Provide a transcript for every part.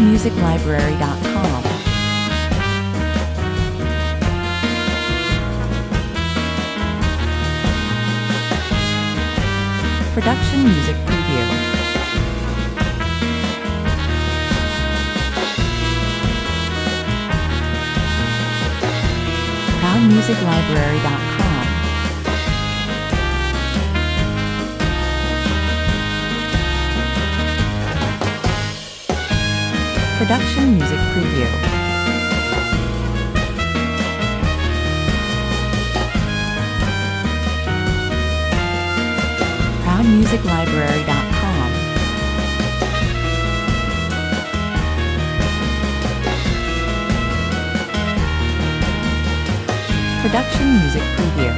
ProudMusicLibrary.com. Production Music Preview. ProudMusicLibrary.com. Production Music Preview. ProudMusicLibrary.com. Production Music Preview.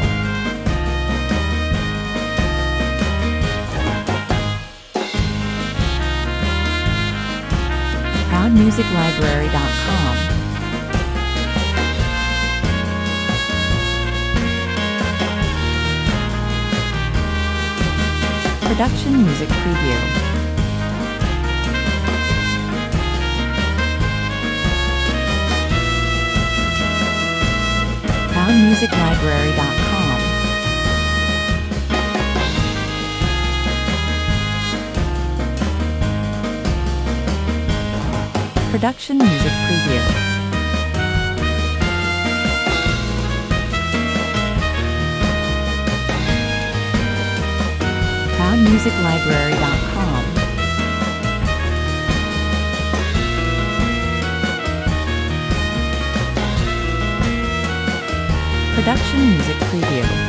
ProudMusicLibrary.com. Production Music Preview. ProudMusicLibrary.com. Production Music Preview. ProudMusicLibrary.com. Production Music Preview.